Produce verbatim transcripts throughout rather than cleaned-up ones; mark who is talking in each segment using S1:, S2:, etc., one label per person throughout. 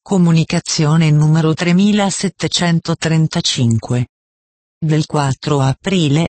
S1: Comunicazione numero tremilasettecentotrentacinque. Del quattro aprile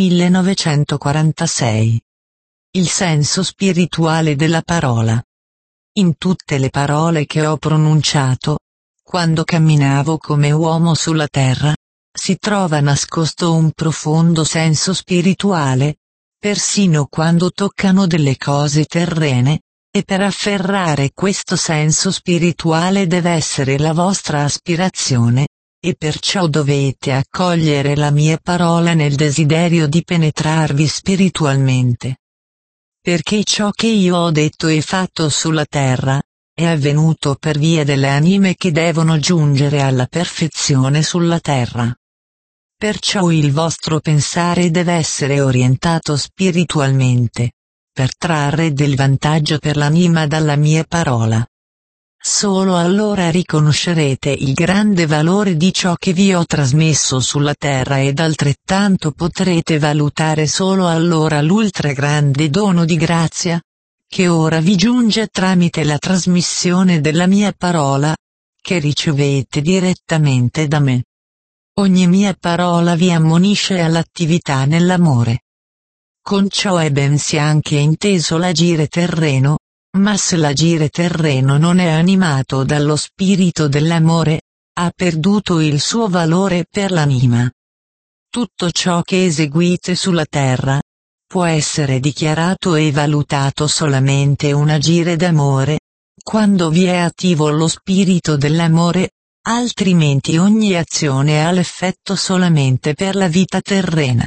S1: millenovecentoquarantasei. Il senso spirituale della parola. In tutte le parole che ho pronunciato, quando camminavo come uomo sulla terra, si trova nascosto un profondo senso spirituale, persino quando toccano delle cose terrene, e per afferrare questo senso spirituale deve essere la vostra aspirazione, e perciò dovete accogliere la mia parola nel desiderio di penetrarvi spiritualmente. Perché ciò che io ho detto e fatto sulla terra, è avvenuto per via delle anime che devono giungere alla perfezione sulla terra. Perciò il vostro pensare deve essere orientato spiritualmente, per trarre del vantaggio per l'anima dalla mia parola. Solo allora riconoscerete il grande valore di ciò che vi ho trasmesso sulla terra ed altrettanto potrete valutare solo allora l'ultra grande dono di grazia, che ora vi giunge tramite la trasmissione della mia parola, che ricevete direttamente da me. Ogni mia parola vi ammonisce all'attività nell'amore. Con ciò è ben sia anche inteso l'agire terreno, ma se l'agire terreno non è animato dallo spirito dell'amore, ha perduto il suo valore per l'anima. Tutto ciò che eseguite sulla terra, può essere dichiarato e valutato solamente un agire d'amore, quando vi è attivo lo spirito dell'amore, altrimenti ogni azione ha l'effetto solamente per la vita terrena.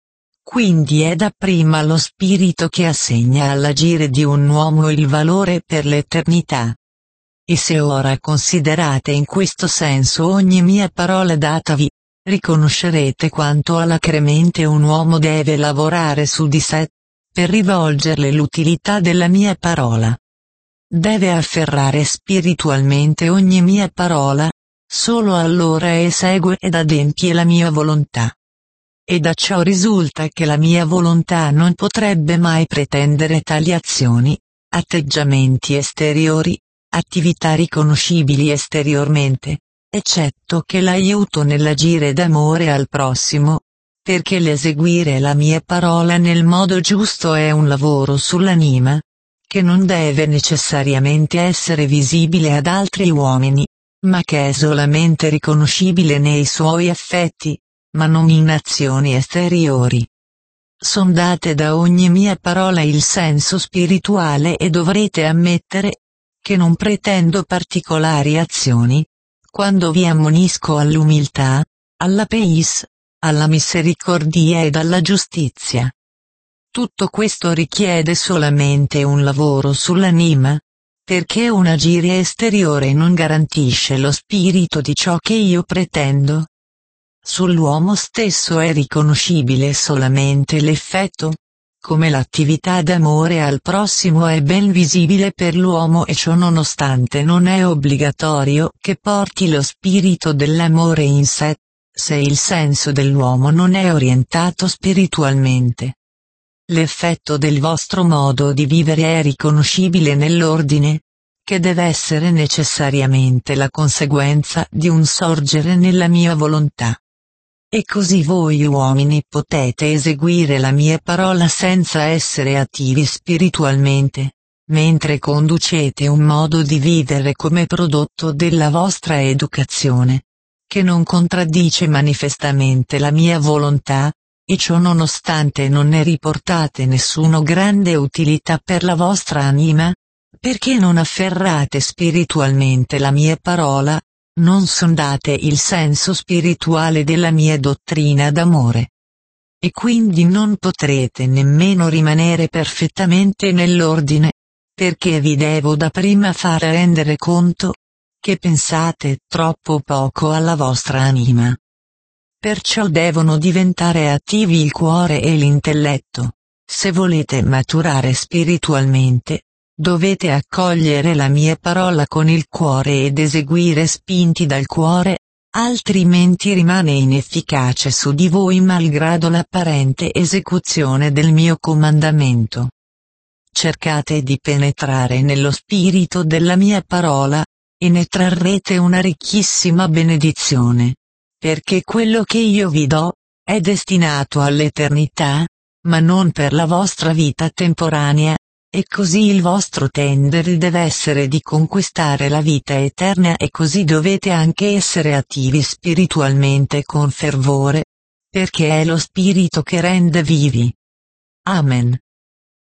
S1: Quindi è dapprima lo spirito che assegna all'agire di un uomo il valore per l'eternità. E se ora considerate in questo senso ogni mia parola datavi, riconoscerete quanto alacremente un uomo deve lavorare su di sé, per rivolgerle l'utilità della mia parola. Deve afferrare spiritualmente ogni mia parola, solo allora esegue ed adempie la mia volontà. E da ciò risulta che la mia volontà non potrebbe mai pretendere tali azioni, atteggiamenti esteriori, attività riconoscibili esteriormente, eccetto che l'aiuto nell'agire d'amore al prossimo, perché l'eseguire la mia parola nel modo giusto è un lavoro sull'anima, che non deve necessariamente essere visibile ad altri uomini, ma che è solamente riconoscibile nei suoi effetti, ma non in azioni esteriori. Sondate da ogni mia parola il senso spirituale e dovrete ammettere che non pretendo particolari azioni, quando vi ammonisco all'umiltà, alla pace, alla misericordia ed alla giustizia. Tutto questo richiede solamente un lavoro sull'anima, perché un agire esteriore non garantisce lo spirito di ciò che io pretendo. Sull'uomo stesso è riconoscibile solamente l'effetto, come l'attività d'amore al prossimo è ben visibile per l'uomo e ciò nonostante non è obbligatorio che porti lo spirito dell'amore in sé, se il senso dell'uomo non è orientato spiritualmente. L'effetto del vostro modo di vivere è riconoscibile nell'ordine, che deve essere necessariamente la conseguenza di un sorgere nella mia volontà. E così voi uomini potete eseguire la mia parola senza essere attivi spiritualmente, mentre conducete un modo di vivere come prodotto della vostra educazione, che non contraddice manifestamente la mia volontà, e ciò nonostante non ne riportate nessuno grande utilità per la vostra anima, perché non afferrate spiritualmente la mia parola, non sondate il senso spirituale della mia dottrina d'amore. E quindi non potrete nemmeno rimanere perfettamente nell'ordine, perché vi devo dapprima far rendere conto, che pensate troppo poco alla vostra anima. Perciò devono diventare attivi il cuore e l'intelletto. Se volete maturare spiritualmente, dovete accogliere la mia parola con il cuore ed eseguire spinti dal cuore, altrimenti rimane inefficace su di voi malgrado l'apparente esecuzione del mio comandamento. Cercate di penetrare nello spirito della mia parola, e ne trarrete una ricchissima benedizione. Perché quello che io vi do è destinato all'eternità, ma non per la vostra vita temporanea, e così il vostro tendere deve essere di conquistare la vita eterna e così dovete anche essere attivi spiritualmente con fervore, perché è lo spirito che rende vivi. Amen.